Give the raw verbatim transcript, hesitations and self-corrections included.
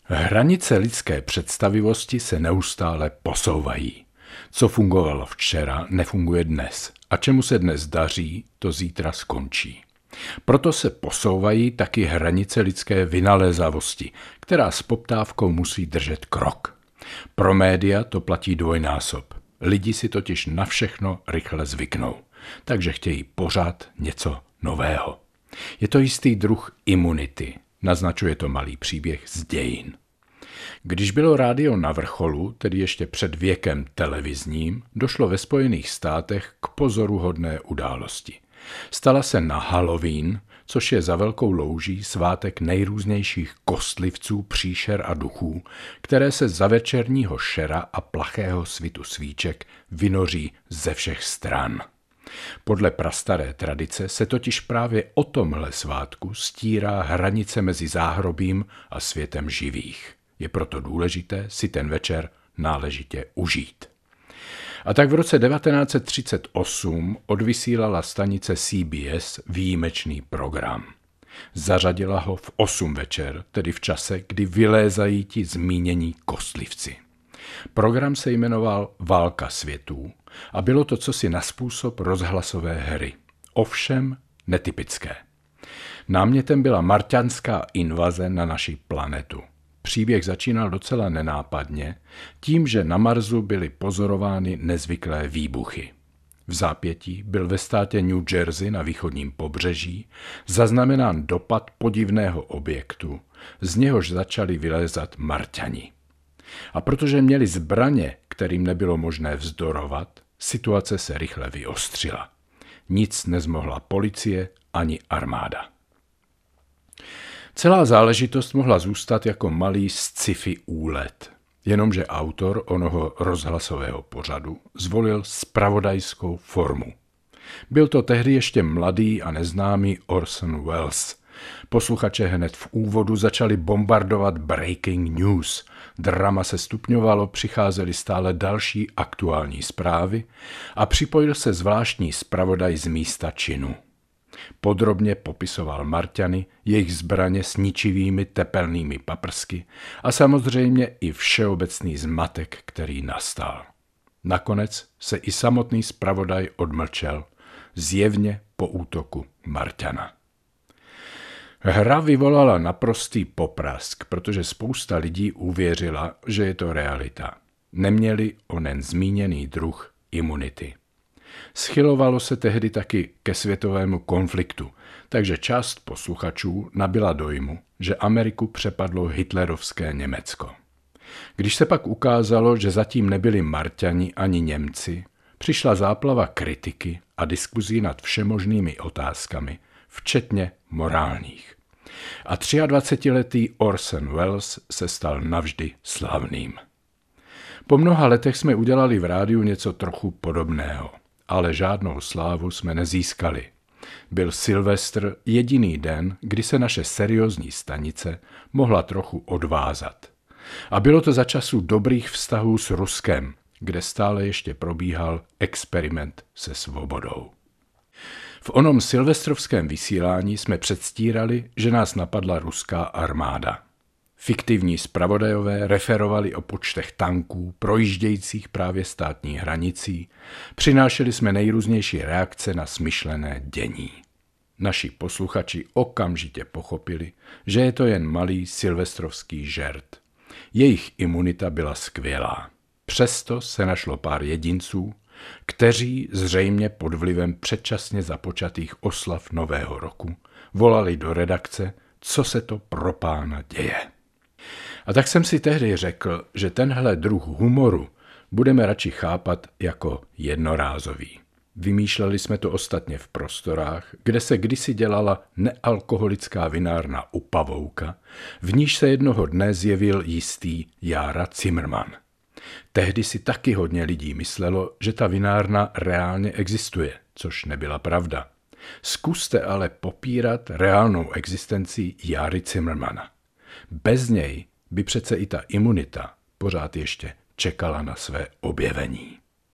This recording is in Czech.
Hranice lidské představivosti se neustále posouvají. Co fungovalo včera, nefunguje dnes. A čemu se dnes daří, to zítra skončí. Proto se posouvají taky hranice lidské vynalézavosti, která s poptávkou musí držet krok. Pro média to platí dvojnásob. Lidi si totiž na všechno rychle zvyknou, takže chtějí pořád něco nového. Je to jistý druh imunity, naznačuje to malý příběh z dějin. Když bylo rádio na vrcholu, tedy ještě před věkem televizním, došlo ve Spojených státech k pozoruhodné události. Stala se na Halloween, což je za velkou louží svátek nejrůznějších kostlivců, příšer a duchů, které se za večerního šera a plachého svitu svíček vynoří ze všech stran. Podle prastaré tradice se totiž právě o tomhle svátku stírá hranice mezi záhrobím a světem živých. Je proto důležité si ten večer náležitě užít. A tak v roce devatenáct set třicet osm odvysílala stanice C B S výjimečný program. Zařadila ho v osm večer, tedy v čase, kdy vylézají ti zmínění kostlivci. Program se jmenoval Válka světů a bylo to cosi na způsob rozhlasové hry. Ovšem netypické. Námětem byla marťanská invaze na naši planetu. Příběh začínal docela nenápadně, tím, že na Marsu byly pozorovány nezvyklé výbuchy. V zápětí byl ve státě New Jersey na východním pobřeží zaznamenán dopad podivného objektu, z něhož začali vylézat Marťani. A protože měli zbraně, kterým nebylo možné vzdorovat, situace se rychle vyostřila. Nic nezmohla policie ani armáda. Celá záležitost mohla zůstat jako malý sci-fi úlet, jenomže autor onoho rozhlasového pořadu zvolil zpravodajskou formu. Byl to tehdy ještě mladý a neznámý Orson Welles. Posluchače hned v úvodu začali bombardovat breaking news. Drama se stupňovalo, přicházely stále další aktuální zprávy a připojil se zvláštní zpravodaj z místa činu. Podrobně popisoval Marťany, jejich zbraně s ničivými tepelnými paprsky a samozřejmě i všeobecný zmatek, který nastal. Nakonec se i samotný zpravodaj odmlčel, zjevně po útoku Marťana. Hra vyvolala naprostý poprask, protože spousta lidí uvěřila, že je to realita. Neměli onen zmíněný druh imunity. Schylovalo se tehdy taky ke světovému konfliktu, takže část posluchačů nabyla dojmu, že Ameriku přepadlo hitlerovské Německo. Když se pak ukázalo, že zatím nebyli Marťani ani Němci, přišla záplava kritiky a diskuzí nad všemožnými otázkami, včetně morálních. A dvacetiletý Orson Welles se stal navždy slavným. Po mnoha letech jsme udělali v rádiu něco trochu podobného, ale žádnou slávu jsme nezískali. Byl Silvestr jediný den, kdy se naše seriózní stanice mohla trochu odvázat. A bylo to za časů dobrých vztahů s Ruskem, kde stále ještě probíhal experiment se svobodou. V onom silvestrovském vysílání jsme předstírali, že nás napadla ruská armáda. Fiktivní zpravodajové referovali o počtech tanků projíždějících právě státní hranicí, přinášeli jsme nejrůznější reakce na smyšlené dění. Naši posluchači okamžitě pochopili, že je to jen malý silvestrovský žert. Jejich imunita byla skvělá. Přesto se našlo pár jedinců, kteří zřejmě pod vlivem předčasně započatých oslav Nového roku volali do redakce, co se to pro pána děje. A tak jsem si tehdy řekl, že tenhle druh humoru budeme radši chápat jako jednorázový. Vymýšleli jsme to ostatně v prostorách, kde se kdysi dělala nealkoholická vinárna u Pavouka, v níž se jednoho dne zjevil jistý Jára Cimrman. Tehdy si taky hodně lidí myslelo, že ta vinárna reálně existuje, což nebyla pravda. Zkuste ale popírat reálnou existenci Járy Cimrmana. Bez něj by přece i ta imunita pořád ještě čekala na své objevení.